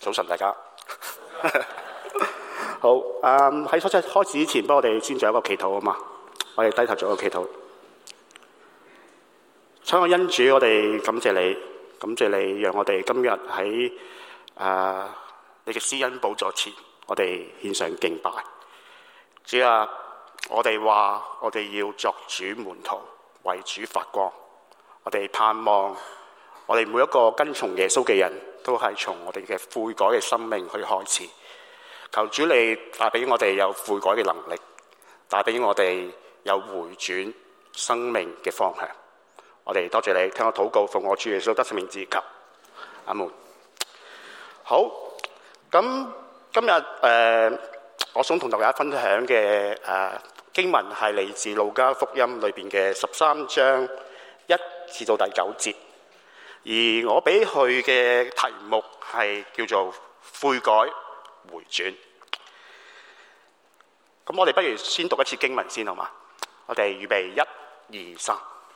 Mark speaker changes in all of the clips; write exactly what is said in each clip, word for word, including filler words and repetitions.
Speaker 1: 早晨大家。好，嗯，喺初七開始之前，幫我哋先做一個祈禱啊嘛。我哋低頭做一個祈禱。親愛恩主，我哋感謝你，感謝你，讓我哋今日喺誒你嘅施恩寶座前，我哋獻上敬拜。主啊，我哋話我哋要作主門徒，為主發光。我哋盼望我哋每一個跟從耶穌嘅人都係從我哋嘅悔改嘅生命去開始。求主你帶俾我哋有悔改嘅能力，帶俾我哋有回轉生命嘅方向。我哋多謝你，聽我禱告，奉我主耶穌得勝名字求，阿門。好，咁今日誒、呃，我想同大家分享嘅誒、呃、經文係嚟自路加福音裏邊嘅十三章一至到第九節，而我俾佢嘅題目係叫做悔改回轉。咁我哋不如先讀一次經文先好嗎？我哋預備一、二、三。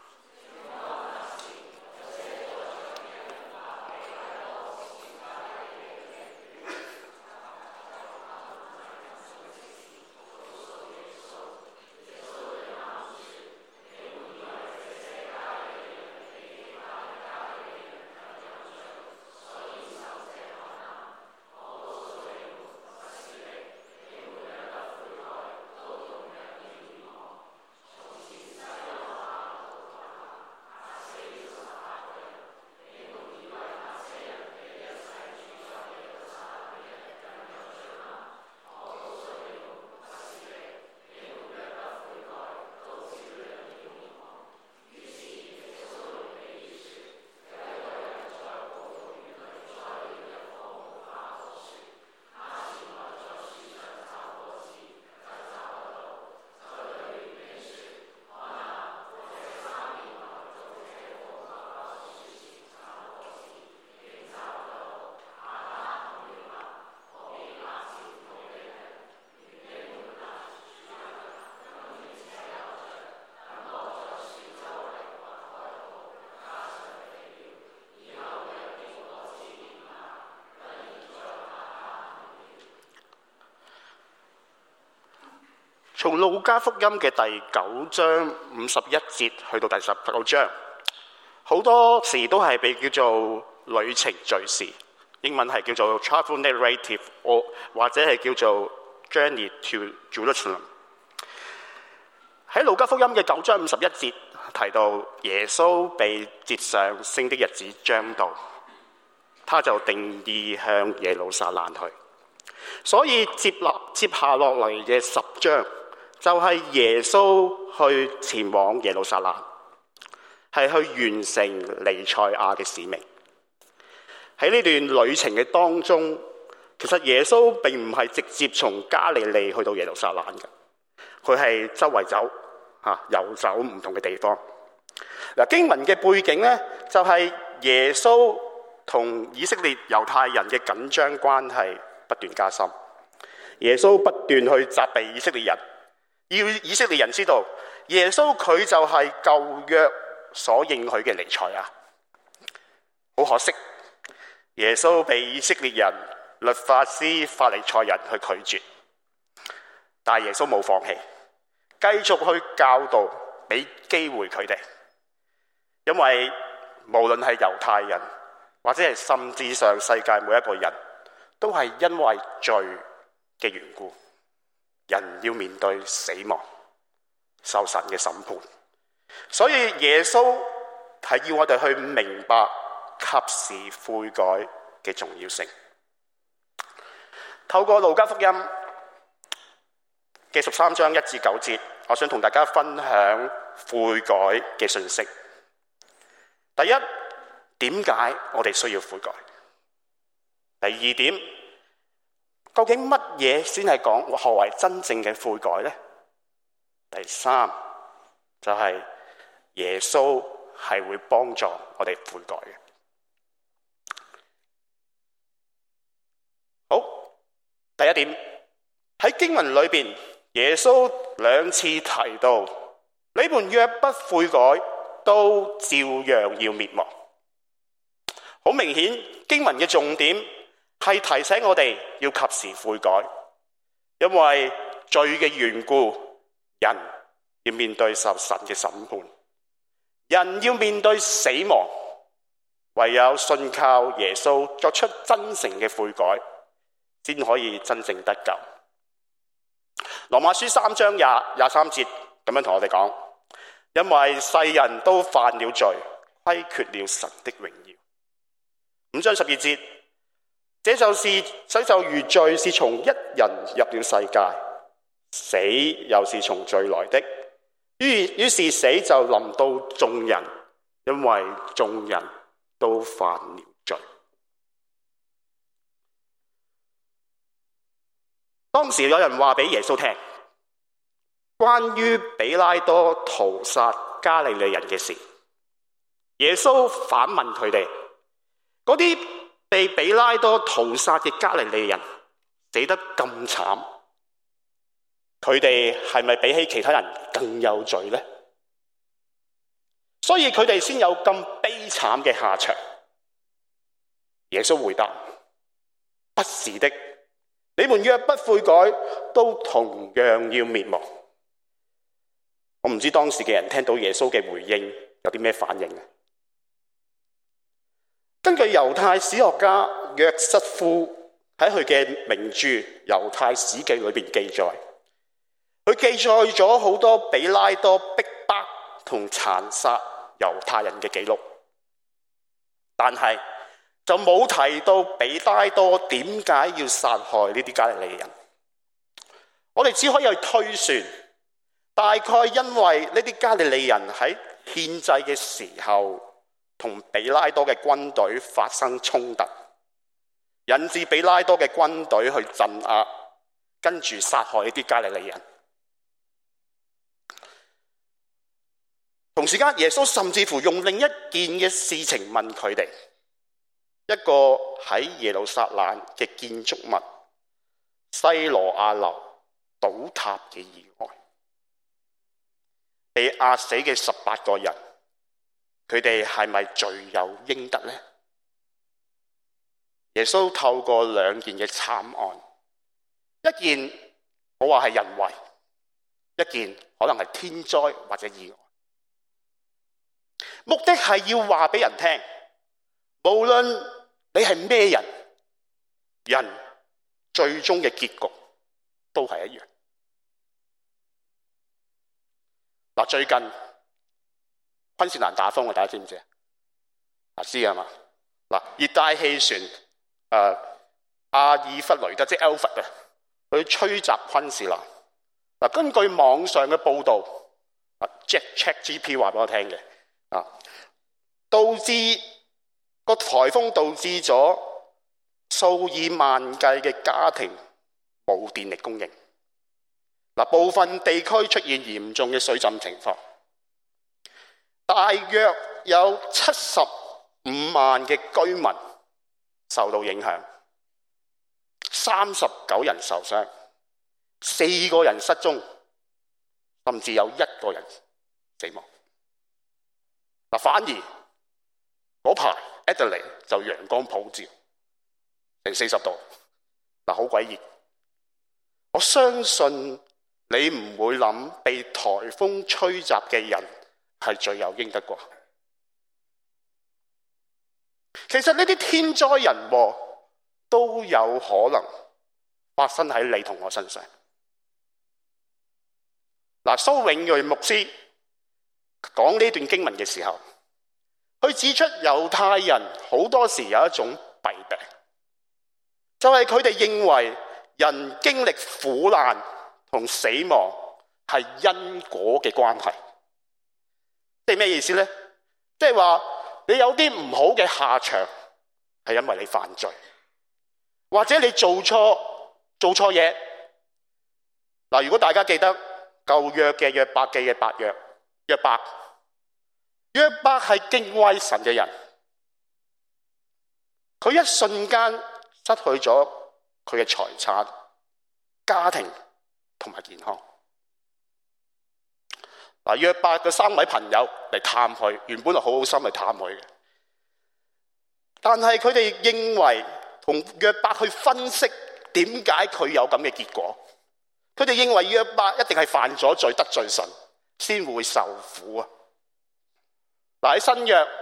Speaker 1: 從路加福音嘅第九章五十一節去到第十九章，好多時都係被叫做旅程敘事，英文係叫做 travel narrative， 或者係叫做 journey to Jerusalem。喺路加福音嘅九章五十一節提到耶穌被接上升的日子將到，他就定意向耶路撒冷去。所以接落接下落嚟嘅十章就係耶穌去前往耶路撒冷，係去完成彌賽亞嘅使命。喺呢段旅程嘅當中，其實耶穌並唔係直接從加利利去到耶路撒冷嘅，佢係周圍走嚇，遊走唔同嘅地方。嗱，經文嘅背景呢，就係耶穌同以色列猶太人嘅緊張關係不斷加深，耶穌不斷去責備以色列人，要以色列人知道耶穌佢就係舊約所應許嘅彌賽亞。好可惜，耶穌被以色列人、律法師、法利賽人去拒絕，但係耶穌冇放棄，繼續去教導，俾機會佢哋。因為無論係猶太人，或者係甚至上世界每一個人，都係因為罪嘅緣故，人要面對死亡，受神嘅審判。所以耶穌係要我哋去明白及時悔改嘅重要性。透過路加福音嘅十三章一至九節，我想同大家分享悔改嘅信息。第一，點解我哋需要悔改？第二點，究竟乜嘢先係講何為真正嘅悔改呢？第三，就係耶穌係會幫助我哋悔改嘅。好，第一點，喺經文裏邊，耶穌兩次提到，你們若不悔改，都照樣要滅亡。好明顯，經文嘅重點係提醒我哋要及時悔改，因為罪嘅緣故，人要面對受神嘅審判，人要面對死亡，唯有信靠耶穌作出真誠嘅悔改，先可以真正得救。羅馬書三章廿廿三節咁樣同我哋講，因為世人都犯了罪，虧缺了神的榮耀。五章十二節，這就是這就如罪是從一人入了世界，死又是從罪來的，於於是死就臨到眾人，因為眾人都犯了罪。當時有人話俾耶穌聽，關於比拉多屠殺加利利人嘅事，耶穌反問佢哋，嗰啲被比拉多屠殺嘅加利利人死得咁慘，佢哋係咪比起其他人更有罪呢？所以佢哋先有咁悲慘嘅下場。耶穌回答，不是的，你們若不悔改，都同樣要滅亡。我唔知當時嘅人聽到耶穌嘅回應有啲咩反應。根據猶太史學家約瑟夫喺佢嘅名著《猶太史記》裏邊記載，佢記載咗好多比拉多逼迫同殘殺猶太人嘅記錄，但係就冇提到比拉多點解要殺害呢啲加利利人。我哋只可以去推算，大概因為呢啲加利利人喺獻祭嘅時候同比拉多嘅軍隊發生衝突，引致比拉多嘅軍隊去鎮壓，跟住殺害呢啲加利利人。同時間，耶穌甚至乎用另一件嘅事情問佢哋，一個喺耶路撒冷嘅建築物西羅亞樓倒塌嘅意外，被壓死嘅十八個人，佢哋係咪罪有應得呢？耶穌透過兩件嘅慘案，一件我話係人為，一件可能係天災或者意外，目的係要話俾人聽，無論你係咩人，人最終嘅結局都係一樣。嗱，最近昆士蘭打風啊，大家知唔知啊？知係嘛？嗱，熱帶氣旋誒、呃、阿爾弗雷德即係 Alfred 啊，佢吹襲昆士蘭。嗱，根據網上嘅報導，啊 ChatGPT 話俾我聽嘅啊，導致個颱風導致咗數以萬計嘅家庭冇電力供應。嗱，部分地區出現嚴重嘅水浸情況，大約有七十五萬嘅居民受到影響，三十九人受傷，四個人失蹤，甚至有一個人死亡。嗱，反而嗰排 Adelaide 就陽光普照，成四十度，嗱，好鬼熱。我相信你唔會諗被颱風吹襲嘅人係罪有應得啩？其實呢啲天災人禍都有可能發生喺你同我身上。嗱，蘇永睿牧師講呢段經文嘅時候，佢指出猶太人好多時有一種弊病，就係佢哋認為人經歷苦難同死亡係因果嘅關係。即係咩意思呢？即係話你有啲唔好嘅下場係因為你犯罪，或者你做錯做錯嘢。嗱，如果大家記得舊約嘅約伯記嘅八約，約伯約伯係敬畏神嘅人，佢一瞬間失去咗佢嘅財產、家庭同埋健康。嗱，約伯嘅三位朋友嚟探佢，原本係好好心嚟探佢嘅，但係佢哋認為同約伯去分析點解佢有咁嘅結果。佢哋認為約伯一定係犯咗罪得罪神，先會受苦啊！嗱，喺新約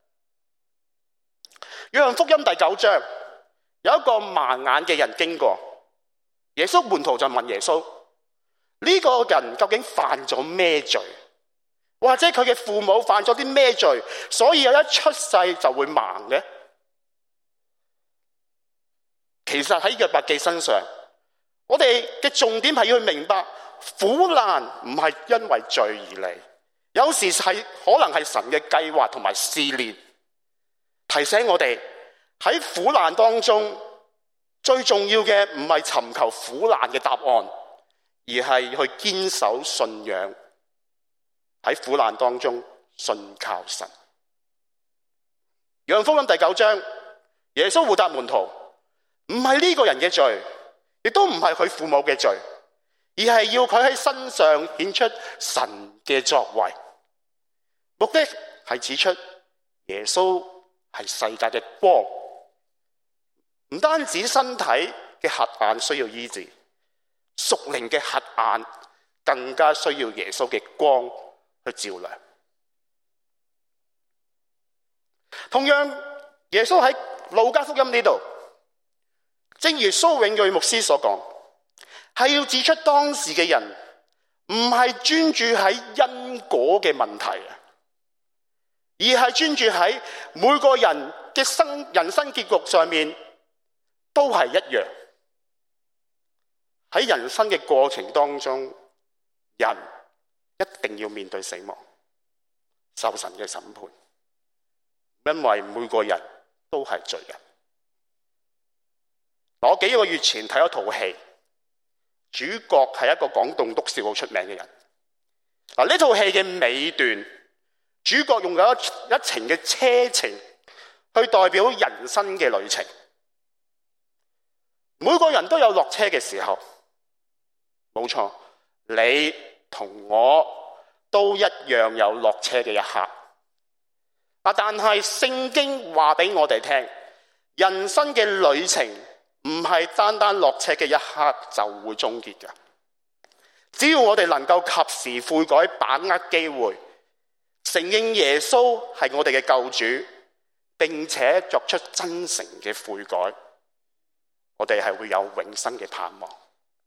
Speaker 1: 約翰福音第九章，有一個盲眼嘅人經過，耶穌門徒就問耶穌：呢個人究竟犯咗咩罪？或者佢嘅父母犯咗啲咩罪，所以有一出世就會盲嘅？其實喺約伯記身上，我哋嘅重點係要去明白，苦難唔係因為罪而嚟，有時係可能係神嘅計劃同埋試煉，提醒我哋喺苦難當中，最重要嘅唔係尋求苦難嘅答案，而係去堅守信仰，喺苦難當中信靠神。約翰福音第九章，耶穌回答門徒：唔係呢個人嘅罪，亦都唔係佢父母嘅罪，而係要佢喺身上顯出神嘅作為。目的係指出耶穌係世界嘅光，唔單止身體嘅瞎眼需要醫治，屬靈嘅瞎眼更加需要耶穌嘅光去照亮。同樣，耶穌喺路加福音呢度，正如蘇永瑞牧師所講，係要指出當時嘅人唔係專注喺因果嘅問題，而係專注喺每個人嘅生人生結局上面都係一樣。喺人生嘅過程當中，人一定要面對死亡，受神嘅審判，因為每個人都係罪人。我幾個月前睇咗套戲，主角係一個講棟篤笑好出名嘅人。嗱，呢套戲嘅尾段，主角用咗一程嘅車程去代表人生嘅旅程。每個人都有落車嘅時候，冇錯，你同我都一樣有落車嘅一刻。但係聖經話俾我哋聽，人生嘅旅程唔係單單落車嘅一刻就會終結嘅。只要我哋能夠及時悔改，把握機會，承認耶穌係我哋嘅救主，並且作出真誠嘅悔改，我哋係會有永生嘅盼望。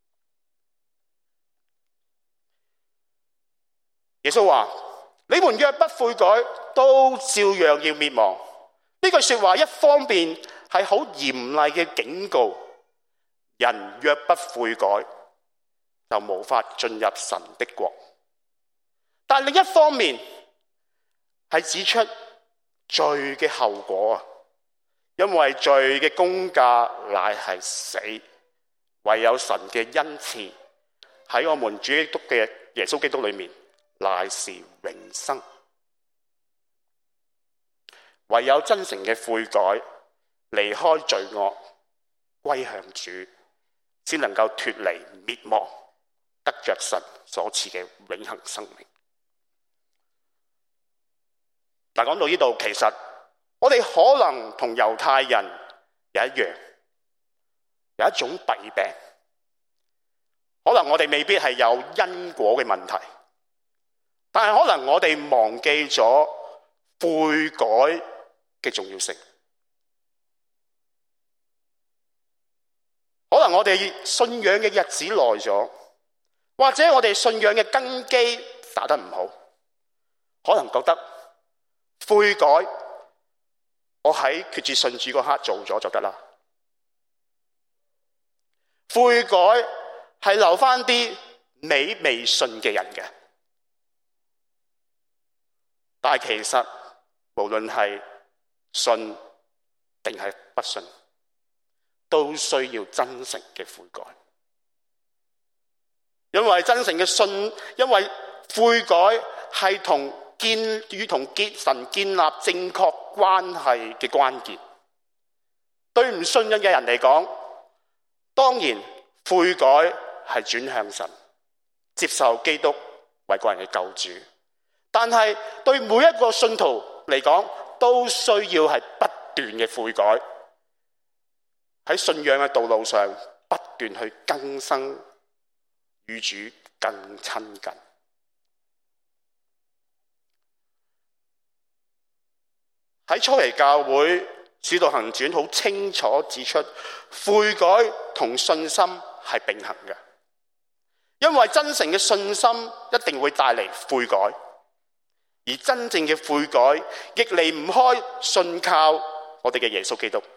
Speaker 1: 耶穌話：你們若不悔改，都照樣要滅亡。呢句說話一方面係好嚴厲嘅警告，人若不悔改，就無法進入神的國。但另一方面係指出罪嘅後果啊，因為罪嘅工價乃係死，唯有神嘅恩賜喺我們主基督嘅耶穌基督裏面，乃是永生。唯有真誠嘅悔改，離開罪惡，歸向主，先能夠脫離滅亡，得着神所賜嘅永恆生命。但講到呢度，其實我哋可能同猶太人有一樣，有一種弊病。可能我哋未必係有因果嘅問題，但係可能我哋忘記咗悔改嘅重要性。可能我哋信仰嘅日子耐咗，或者我哋信仰嘅根基打得唔好，可能覺得悔改我喺決志信主嗰刻做咗就得啦。悔改係留翻啲你未信嘅人嘅，但係其實無論係信定係不信，都需要真誠嘅悔改。因為真誠嘅信，因為悔改係同建與同結神建立正確關係嘅關鍵。對唔信任嘅人嚟講，當然悔改係轉向神，接受基督為個人嘅救主。但係對每一個信徒嚟講，都需要係不斷嘅悔改， 喺信仰嘅道路上不斷去更新，與主更親近。喺初期教會，使徒行傳好清楚指出，悔改同信心係並行嘅，因為真誠嘅信心一定會帶嚟悔改，而真正嘅悔改亦離唔開信靠我哋嘅耶穌基督。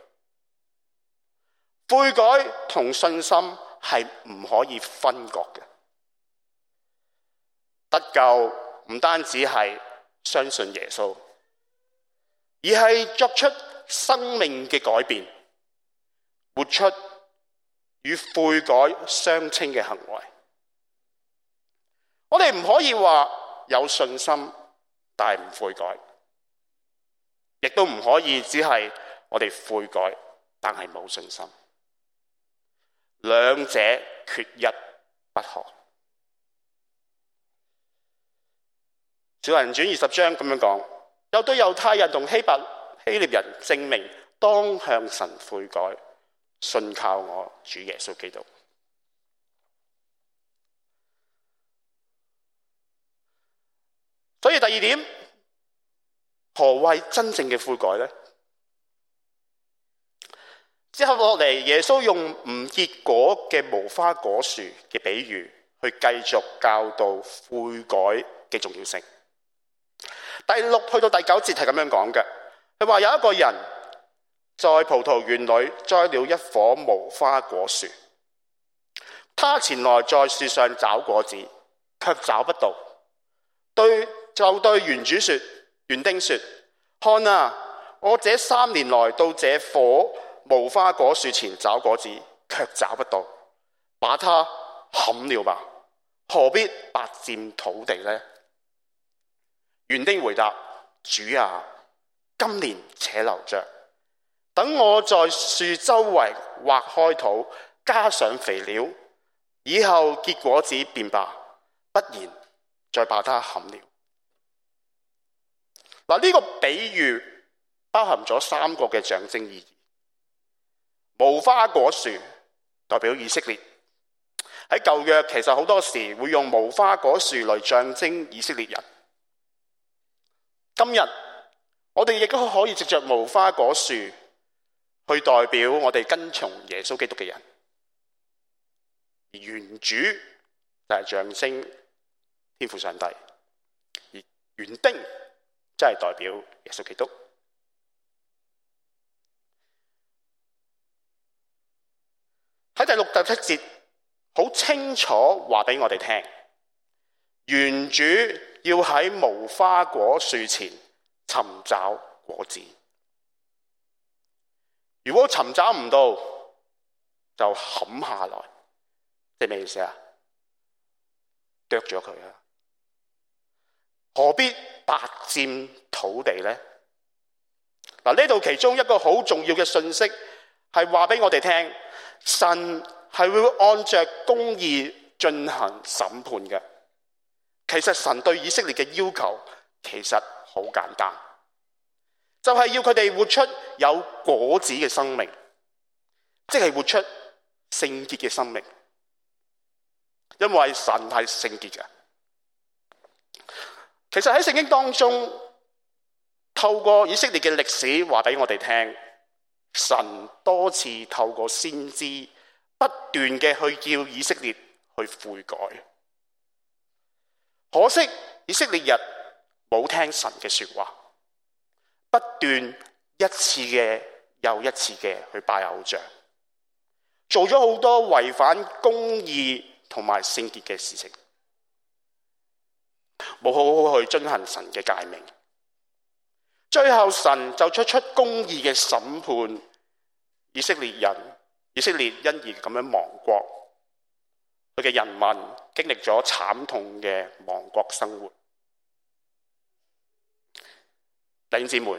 Speaker 1: 悔改同信心係唔可以分割嘅。得救唔單止係相信耶穌，而係作出生命嘅改變，活出與悔改相稱嘅行為。我哋唔可以話有信心但係唔悔改，亦都唔可以只係我哋悔改但係冇信心，兩者缺一不可。使徒行傳二十章咁樣講，又對猶太人同希伯希臘人證明，當向神悔改，信靠我主耶穌基督。所以第二點，何謂真正嘅悔改呢？之後落嚟，耶穌用唔結果嘅無花果樹嘅比喻，去繼續教導悔改嘅重要性。第六去到第九節係咁樣講嘅，佢話有一個人在葡萄園裏栽了一棵無花果樹，他前來在樹上找果子，卻找不到。對就對園主說，園丁說：看啊，我這三年來到這棵無花果樹前找果子，卻找不到，把它砍了吧，何必白佔土地呢？園丁回答：主啊，今年且留着，等我在樹周圍挖開土，加上肥料，以後結果子便罷，不然再把它砍了。嗱，呢個比喻包含咗三個嘅象徵意義。無花果樹代表以色列，喺舊約其實好多時會用無花果樹嚟象徵以色列人。今日我哋亦都可以藉着無花果樹去代表我哋跟從耶穌基督嘅人，而園主就係象徵天父上帝，而園丁即係代表耶穌基督。喺第六、第七節好清楚話俾我哋聽，園主要喺無花果樹前尋找果子，如果尋找唔到，就砍下來，即係咩意思啊？剁咗佢啊！何必白佔土地呢？嗱，呢度其中一個好重要嘅信息係話俾我哋聽，神係會按着公義進行審判嘅。其實神對以色列嘅要求其實好簡單，就係要佢哋活出有果子嘅生命，即係活出聖潔嘅生命，因為神係聖潔嘅。其實喺聖經當中，透過以色列嘅歷史話俾我哋聽，神多次透過先知不斷嘅去叫以色列去悔改。可惜以色列人冇聽神嘅說話，不斷一次嘅又一次嘅去拜偶像，做咗好多違反公義同埋聖潔嘅事情，冇好好去遵行神嘅誡命。最後神就出出公義嘅審判，以色列人，以色列因而咁樣亡國，佢嘅人民經歷咗慘痛嘅亡國生活。弟兄姊妹，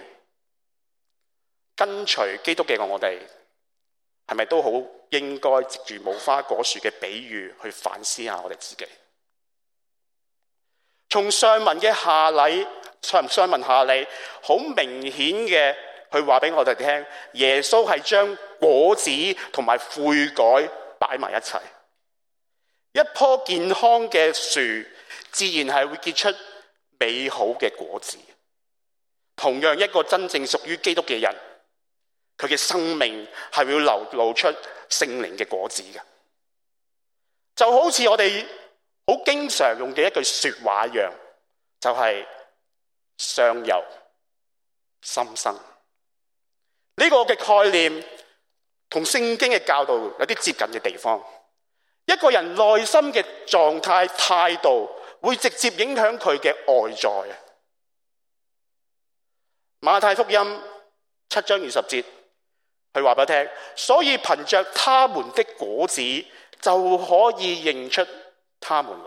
Speaker 1: 跟隨基督嘅我哋，係咪都好應該藉住無花果樹嘅比喻去反思下我哋自己？從上文嘅下禮，上上文下理，好明顯嘅佢話俾我哋聽，耶穌係將果子同埋悔改擺埋一齊。一棵健康嘅樹，自然係會結出美好嘅果子。同樣，一個真正屬於基督嘅人，佢嘅生命係會流露出聖靈嘅果子嘅。就好似我哋好經常用嘅一句說話一樣，就係上游心生。呢個嘅概念同聖經嘅教導有啲接近嘅地方。一個人內心嘅狀態態度會直接影響佢嘅外在。馬太福音七章二十節，佢話俾我聽，所以憑着他們的果子就可以認出他們來。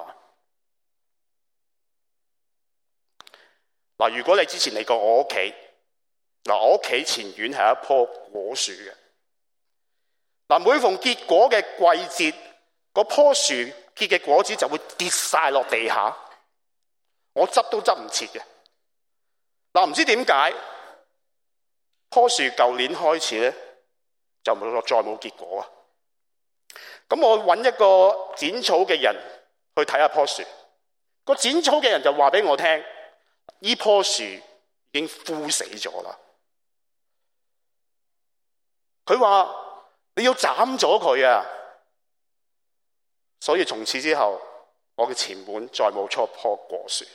Speaker 1: 嗱，如果你之前嚟過我屋企，嗱，我屋企前院係一棵果樹嘅。嗱，每逢結果嘅季節，嗰棵樹結嘅果子就會跌晒落地下，我執都執唔切嘅。嗱，唔知點解棵樹舊年開始咧就冇再冇結果啊！咁我揾一個剪草嘅人去睇下棵樹，個剪草嘅人就話俾我聽，呢棵樹已經枯死咗啦。佢話你要斬咗佢啊！所以從此之後，我嘅前門再冇出一棵果樹。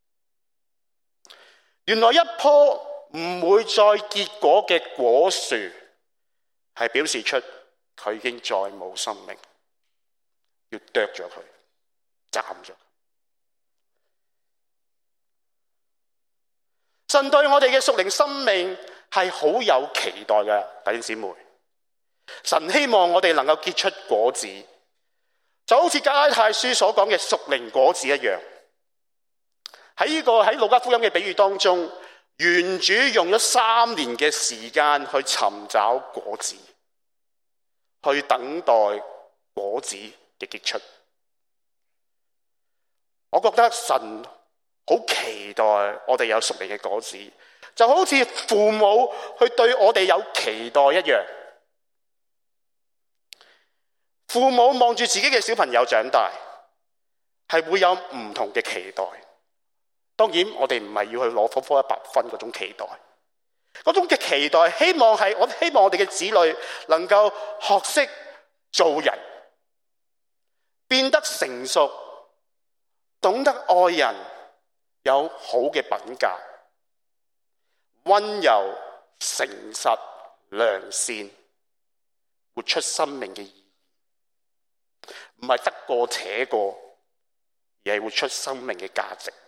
Speaker 1: 原來一棵唔會再結果嘅果樹，係表示出佢已經再冇生命，要剁咗佢，斬咗佢。神對我哋嘅屬靈生命係好有期待嘅，弟兄姊妹。神希望我哋能夠結出果子，就好似加拉太書所講嘅屬靈果子一樣。喺呢個喺路加福音嘅比喻當中，園主用咗三年嘅時間去尋找果子，去等待果子嘅結出。我覺得神好期待我哋有屬靈嘅果子，就好似父母去對我哋有期待一樣。父母望住自己嘅小朋友長大，係會有唔同嘅期待。當然我哋唔係要去攞科科一百分嗰種期待，嗰種嘅期待希望係我希望我哋嘅子女能夠學識做人，變得成熟，懂得愛人，有好嘅品格，溫柔、誠實、良善，活出生命嘅意義。唔係得過且過，而係活出生命嘅價值。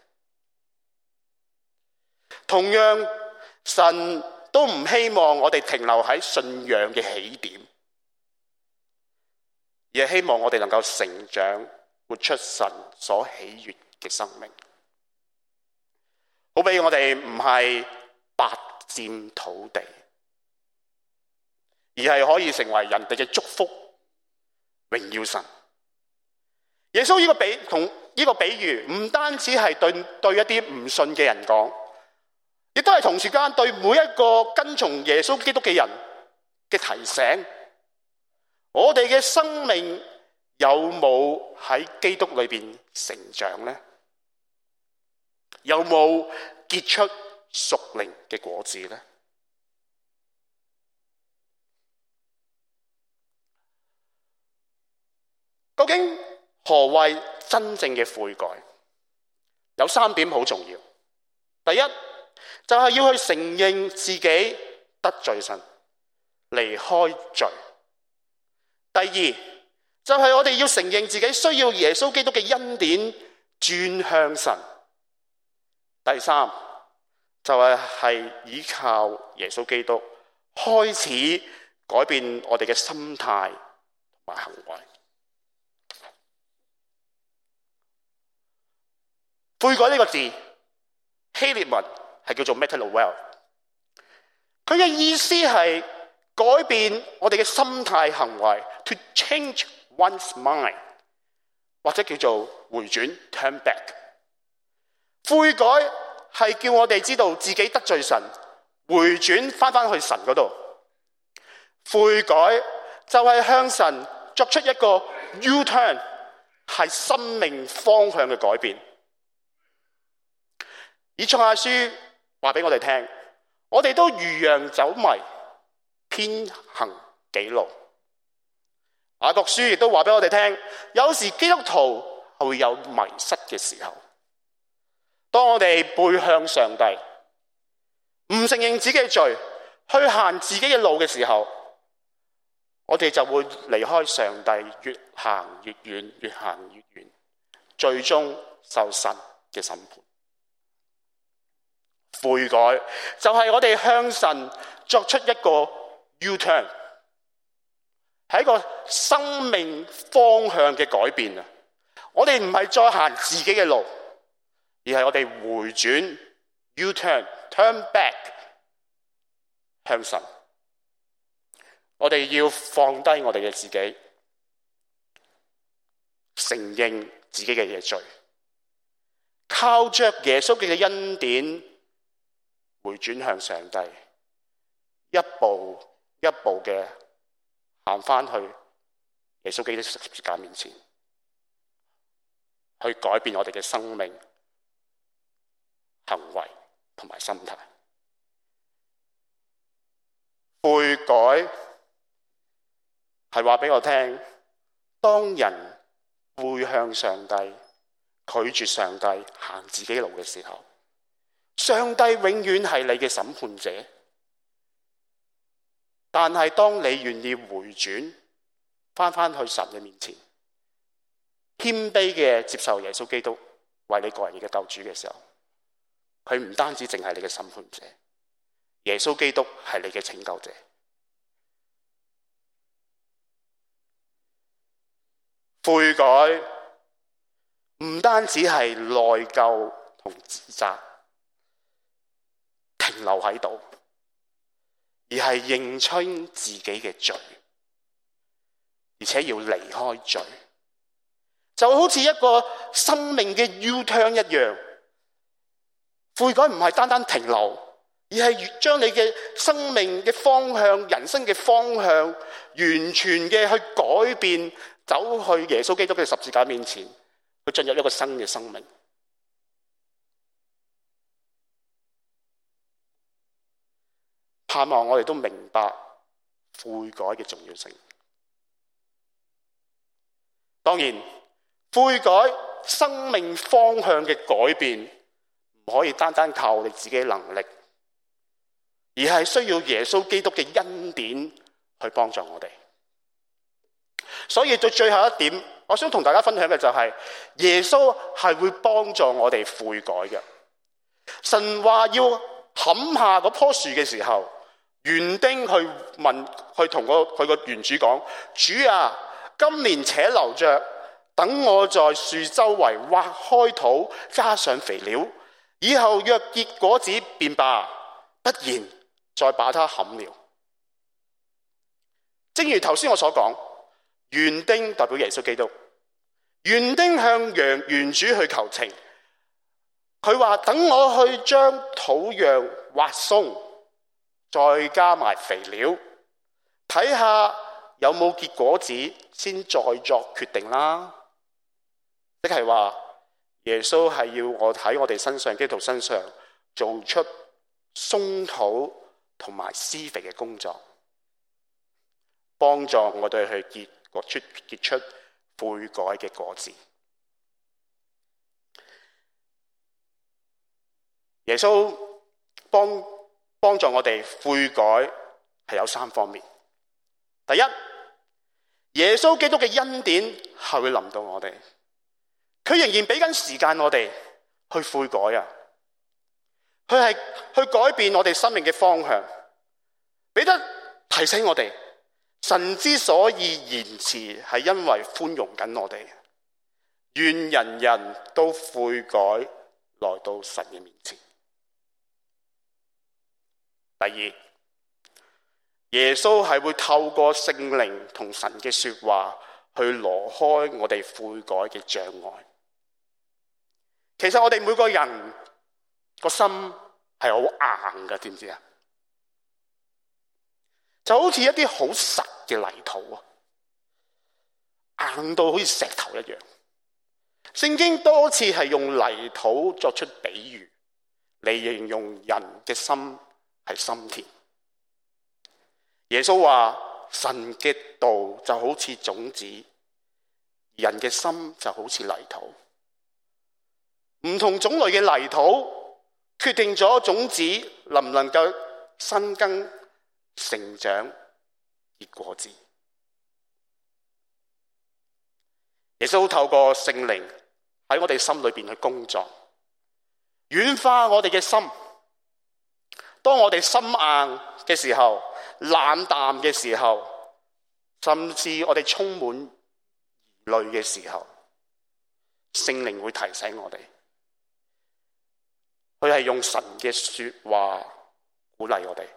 Speaker 1: 同樣，神都唔希望我哋停留喺信仰嘅起點，而係希望我哋能夠成長，活出神所喜悅嘅生命。好比我哋唔係霸佔土地，而係可以成為人哋嘅祝福，榮耀神。耶穌呢個比同呢個比喻唔單止係對對一啲唔信嘅人講，亦都係同時間對每一個跟從耶穌基督嘅人嘅提醒。我哋嘅生命有冇喺基督裏邊成長呢？有冇結出屬靈嘅果子呢？究竟何謂真正嘅悔改？有三點好重要。第一，就係要去承認自己得罪神，離開罪。第二，就係我哋要承認自己需要耶穌基督嘅恩典，轉向神。第三，就係係依靠耶穌基督，開始改變我哋嘅心態同埋行為。悔改呢個字，希臘文係叫做 metanoia， 佢嘅意思係改變我哋嘅心態行為 ，to change one's mind， 或者叫做回轉 turn back。悔改係叫我哋知道自己得罪神， 回轉翻返去神嗰度。悔改就係向神作出一個 U-turn， 係生命方向嘅改變。以賽亞書話俾我哋聽，我哋都如羊走迷，偏行己路。雅各書亦都話俾我哋聽，有時基督徒係會有迷失嘅時候。當我哋背向上帝，唔承認自己嘅罪，去行自己嘅路嘅時候，我哋就會離開上帝，越行越遠，越行越遠，最終受神嘅審判。悔改就係我哋向神作出一個 U-turn， 係一個生命方向嘅改變啊！我哋唔係再行自己嘅路，而係我哋回轉 U-turn turn back 向神。我哋要放低我哋嘅自己，承認自己嘅嘢罪，靠着耶穌嘅恩典回轉向上帝，一步一步嘅行翻去耶穌基督十字架面前，去改變我哋嘅生命、行為同埋心態。悔改係話俾我聽，當人背向上帝，拒絕上帝，行自己路嘅時候，上帝永遠係你嘅審判者。但係當你願意回轉翻返去神嘅面前，謙卑嘅接受耶穌基督為你個人嘅救主嘅時候，佢唔單止淨係你嘅審判者，耶穌基督係你嘅拯救者。悔改唔單止係內疚同自責停留喺度，而係認清自己嘅罪，而且要離開罪，就好似一個生命嘅 U-turn 一樣。悔改唔係單單停留，而係將你嘅生命嘅方向、人生嘅方向完全嘅去改變，走去耶穌基督嘅十字架面前，去進入一個新嘅生命。盼望我哋都明白悔改嘅重要性。當然，悔改生命方向嘅改變唔可以單單靠我哋自己嘅能力，而係需要耶穌基督嘅恩典去幫助我哋。所以到最後一點，我想同大家分享嘅就係耶穌係會幫助我哋悔改嘅。神話要砍下嗰棵樹嘅時候，園丁去問，去同個佢個園主講：主啊，今年且留着，等我在樹周圍挖開土，加上肥料，以後若結果子便罷，不然再把它砍了。正如頭先我所講，園丁代表耶穌基督，園丁向園園主去求情，佢話等我去將土壤挖鬆，再加埋肥料，睇下有冇結果子，先再作決定啦。即係話耶穌係要我喺我哋身上，基督徒身上做出鬆土同埋施肥嘅工作，幫助我哋去結出結出悔改嘅果子。耶穌幫幫助我哋悔改係有三方面。第一，耶穌基督嘅恩典係會臨到我哋，佢仍然俾緊時間我哋去悔改啊！佢係去改變我哋生命嘅方向，俾得提醒我哋，神之所以延遲，係因為寬容緊我哋。願人人都悔改，來到神嘅面前。第二，耶穌係會透過聖靈同神嘅說話去挪開我哋悔改嘅障礙。其實我哋每個人個心係好硬㗎，知唔知啊？ 就好似一啲好實嘅泥土啊，硬到好似石頭一樣。聖經多次係用泥土作出比喻嚟形容人嘅心係心田。耶穌話神嘅道就好似種子，人嘅心就好似泥土。唔同種類嘅泥土決定咗種子能唔能夠生根成長結果子。耶穌透過聖靈喺我哋心裏邊去工作，軟化我哋嘅心。當我哋心硬嘅時候，冷淡嘅時候，甚至我哋充滿疑慮嘅時候，聖靈會提醒我哋，佢係用神嘅說話鼓勵我哋，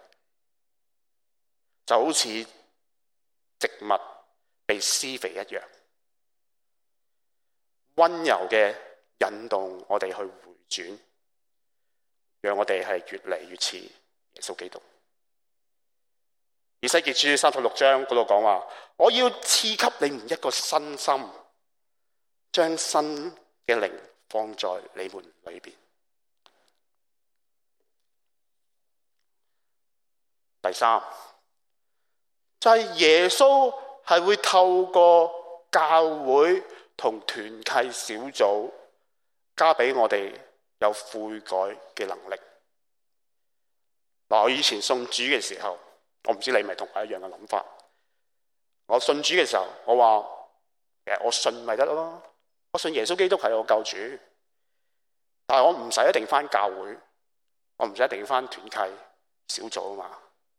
Speaker 1: 就好似植物被施肥一樣，溫柔嘅引導我哋去回轉，讓我哋係越嚟越似耶穌基督。以西結書三十六章嗰度講話，我要賜給你們一個新心，將新嘅靈放在你們裏邊。第三就係、是、耶穌係會透過教會同團契小組加俾我哋有悔改嘅能力。嗱，我以前信主嘅時候，我唔知你係咪同我一樣嘅諗法。我信主嘅時候，我話其實我信咪得咯，我信耶穌基督係我救主，但係我唔使一定返教會，我唔使一定返團契小組啊嘛。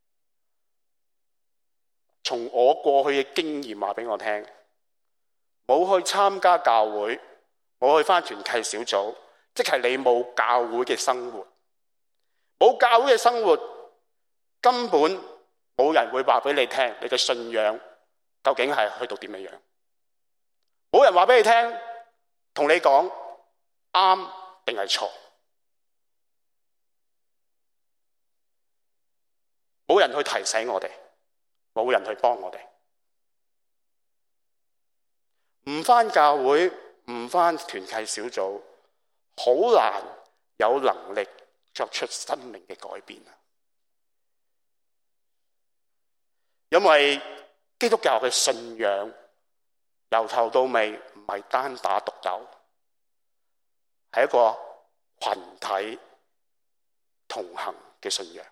Speaker 1: 從我過去嘅經驗話俾我聽，冇去參加教會，冇去返團契小組，即係你冇教會嘅生活。冇教會嘅生活，根本冇人會話俾你聽，你嘅信仰究竟係去到點樣樣。冇人話俾你聽，同你講啱定係錯。冇人去提醒我哋，冇人去幫我哋。唔返教會，唔返團契小組，好難有能力作出生命嘅改變。因為基督教嘅信仰由頭到尾唔係單打獨鬥，係一個群體同行嘅信仰，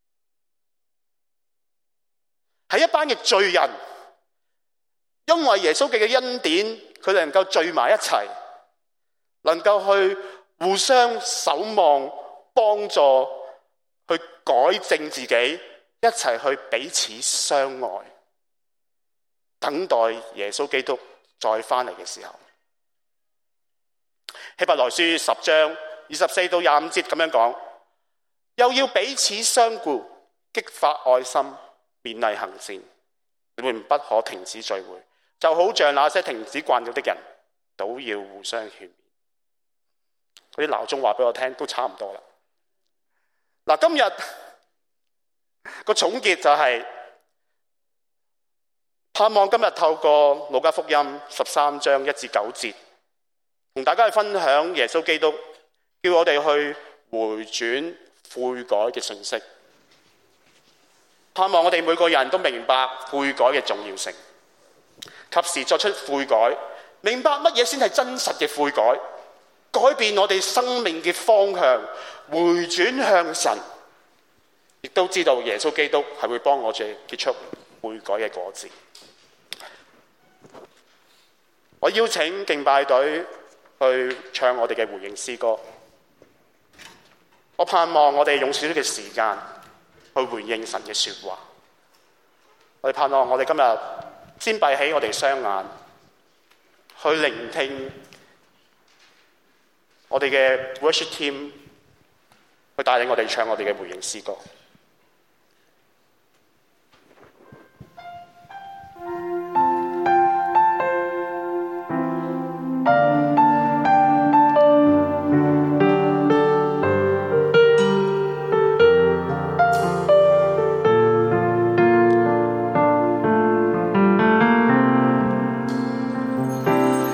Speaker 1: 係一班嘅罪人，因為耶穌嘅恩典，佢哋能夠聚埋一齊，能夠去互相守望，幫助去改正自己，一齊去彼此相愛，等待耶穌基督再返嚟嘅時候。希伯來書十章二十四到廿五節咁樣講，又要彼此相顧，激發愛心，勉勵行善。你們不可停止聚會，就好像那些停止慣了的人，都要互相勸勉。嗰啲鬧鐘話俾我聽，都差唔多啦。嗱，今日個總結就係、是、盼望今日透過路加福音十三章一至九節，同大家去分享耶穌基督叫我哋去回轉悔改嘅信息。盼望我哋每個人都明白悔改嘅重要性，及時作出悔改，明白乜嘢先係真實嘅悔改，改變我哋生命嘅方向，回轉向神。亦都知道耶穌基督係會幫我哋結出悔改嘅果子。我邀請敬拜隊去唱我哋嘅回應詩歌。我盼望我哋用少少嘅時間去回應神嘅說話。我哋盼望我哋今日先閉起我哋雙眼，去聆聽我哋嘅 worship team 去帶領我哋唱我哋嘅回應詩歌。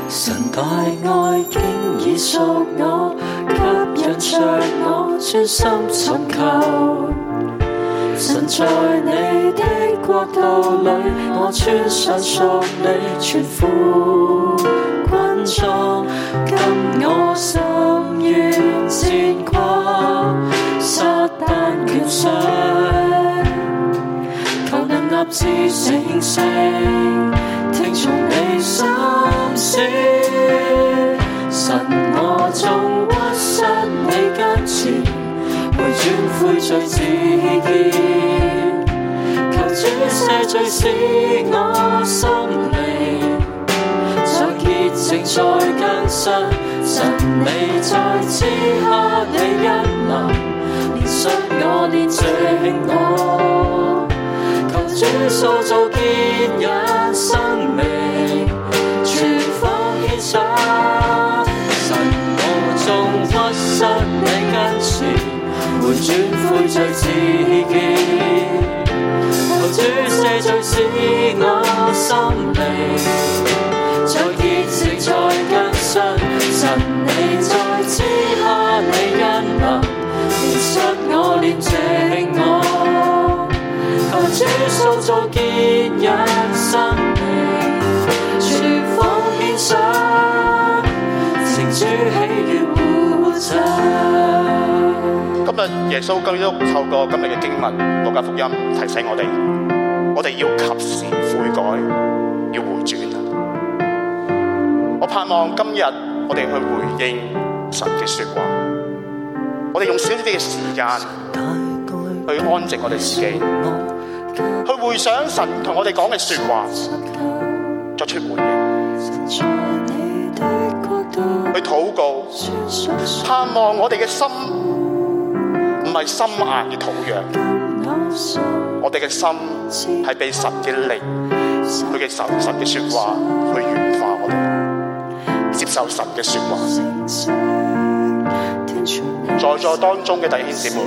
Speaker 2: 神大愛竟已屬我，吸引着我專心尋求。神在你的國度裏，我穿上屬你全副軍裝，跟我心願戰跨撒旦權勢，求能立志醒醒，聽從你心聲。神我縱屈膝你跟前，回轉悔罪自見，求主赦罪使我心靈再潔淨再更新。神你在此刻你恩臨，憐恤我憐淨我，求主塑造堅忍生命，全放獻上。神我縱屈膝你跟前，回轉悔罪自見，求主赦罪使我心靈再潔淨再更新。神你在此刻你恩臨，憐恤我憐淨我，求主塑造堅忍生命，全放獻上，情主喜悅活着。
Speaker 1: 今日耶穌基督透過今日嘅經文《路加福音》提醒我哋，我哋要及時悔改，要回轉。我盼望今日我哋去回應神嘅說話，我哋用少少啲嘅時間去安靜我哋自己，去回想神同我哋講嘅說話，作出回應，去禱告，盼望我哋嘅心唔係心硬嘅土壤，我哋嘅心係被神嘅靈，佢嘅神神嘅說話去軟化我哋，接受神嘅說話。在座當中嘅弟兄姊妹，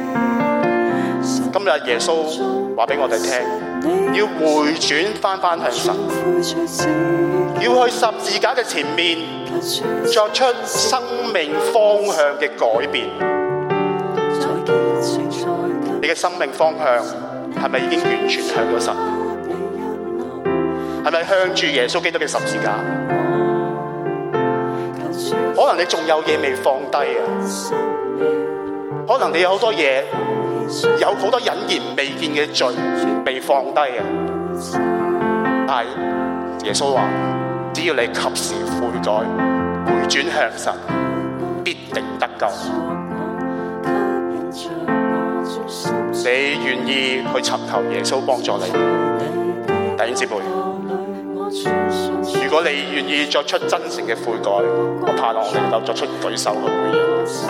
Speaker 1: 今日耶穌話俾我哋聽，要回轉翻翻向神，要去十字架嘅前面作出生命方向嘅改變。你嘅生命方向係咪已經完全向咗神？係咪向住耶穌基督嘅十字架？可能你仲有嘢未放低啊，可能你有好多嘢，有好多隱然未見嘅罪未放低啊。但係耶穌話，只要你及時悔改，回轉向神，必定得救。你願意去尋求耶穌幫助你？弟兄姊妹，如果你願意作出真誠嘅悔改，我盼望我哋能夠作出舉手去回應。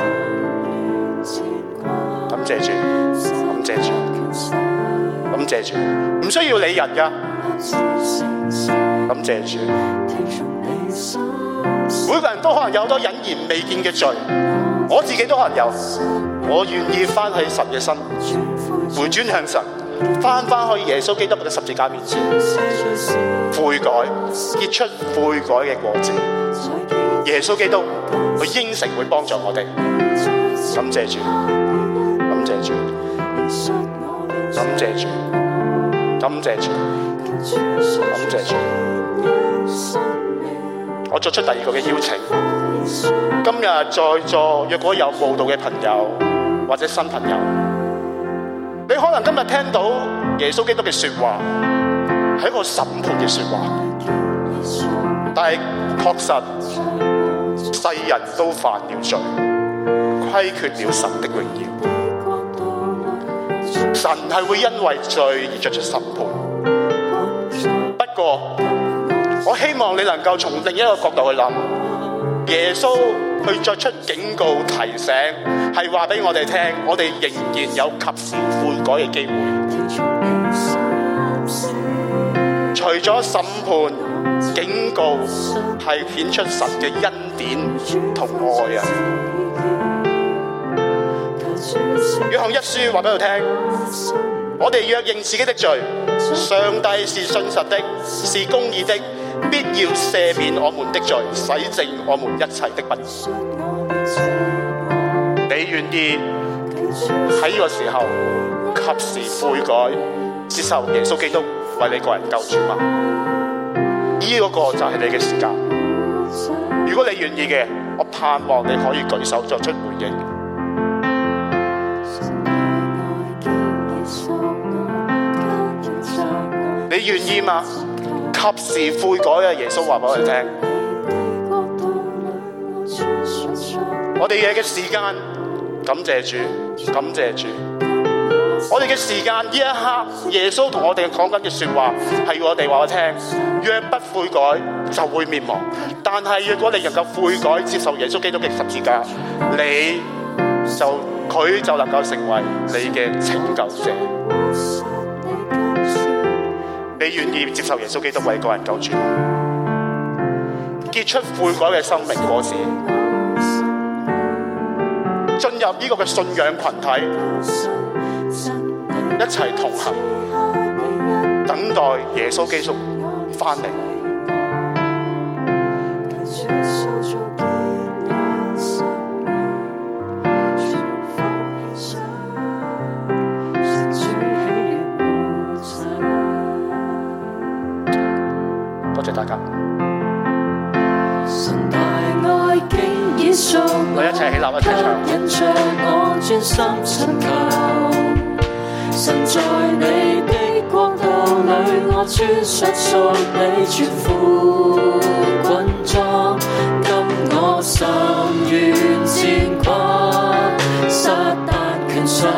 Speaker 1: 感謝主，感謝主，感謝主，唔需要理人噶。感謝主，每個人都可能有好多隱然未見嘅罪，我自己都可能有。我願意翻去神嘅身，回轉向神，翻翻去耶穌基督嘅十字架面前，悔改，結出悔改嘅果子。耶穌基督佢應承會幫助我哋。感謝主，感謝主，感謝主，感謝主，感謝主。我作出第二個嘅邀請，今日在座若果有報道嘅朋友或者新朋友，你可能今日聽到耶穌基督嘅說話係一個審判嘅說話，但係確實世人都犯了罪，虧缺了神的榮耀，神係會因為罪而作出審判。不過我希望你能夠從另一個角度去諗，耶穌去作出警告提醒，係話俾我哋聽，我哋仍然有及時悔改嘅機會。除咗審判、警告，係顯出神嘅恩典同愛啊！約翰一書話俾佢聽，我哋若認自己的罪，上帝是信實的，是公義的， 必要赦免我們的罪，洗淨我們一切的不義。你願意喺呢個時候及時悔改，接受耶穌基督為你個人救主嗎？呢、這個就係你嘅時間。如果你願意嘅，我盼望你可以舉手作出回應。你願意嗎？及時悔改啊！耶穌話俾我哋聽，我哋嘅嘅時間，感謝主，感謝主。我哋嘅時間呢一刻，耶穌同我哋講緊嘅說話，係我哋話我聽，若不悔改就會滅亡。但係如果你能夠悔改，接受耶穌基督嘅十字架，你就佢就能夠成為你嘅拯救者。你願意接受耶穌基督為個人救主嗎？結出悔改嘅生命果子，進入呢個嘅信仰群體，一齊同行，等待耶穌基督翻嚟。多謝大家。
Speaker 2: 神大愛竟已屬我，
Speaker 1: 我一齊起立一齊唱。
Speaker 2: 引着我專心尋求，神在你的國度裏，我穿實屬你全副軍裝，今我心願戰跨撒但強勢，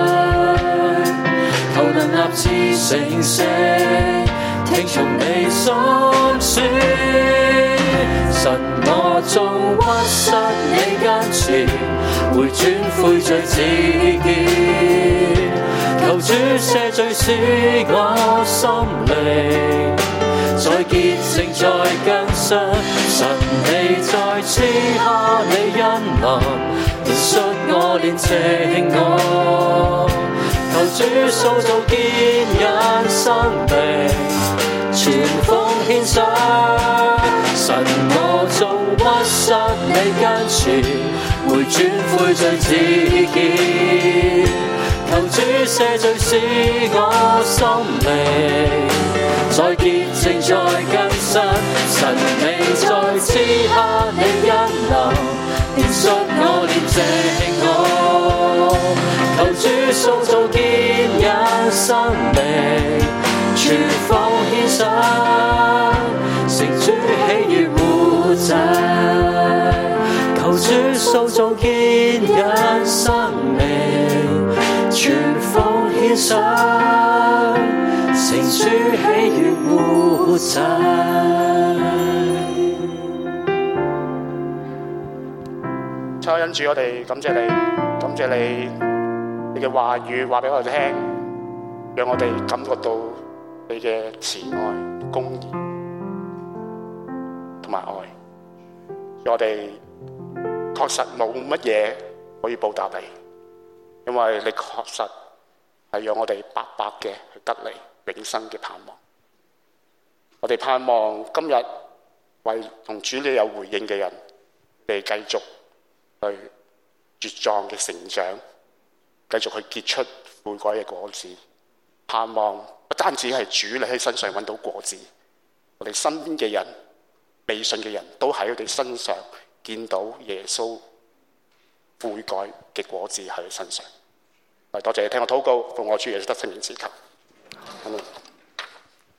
Speaker 2: 求能立志成聖，聽從你所說，神我縱屈膝你跟前，回轉悔罪自潔，求主赦罪使我心靈再潔淨再更新，神你再賜下你恩臨，憐恤我憐情我，求主塑造堅忍生命，全奉獻上，神我縱屈膝你跟前，回轉悔罪自潔，求主赦罪使我心靈再潔淨再更新，神你再賜下你恩臨，憐恤我憐情我，求主塑造堅忍生命，全奉獻上，成主喜悅活祭，求主塑造堅忍生命，全奉獻上，成主喜悅活祭。
Speaker 1: 親愛恩主，我哋感謝你，感謝你，你嘅話語話俾我哋聽，讓我哋感覺到你嘅慈愛、公義同埋愛。我哋確實冇乜嘢可以報答你，因為你確實係讓我哋白白嘅去得嚟永生嘅盼望。我哋盼望今日為同主你有回應嘅人，你繼續去茁壯嘅成長，繼續去結出悔改嘅果子。盼望不單止係主你喺身上揾到果子，我哋身邊嘅人、未信嘅人都喺佢哋身上見到耶穌悔改嘅果子喺佢身上。多謝你聽我禱告，奉我主耶穌得勝名祈求。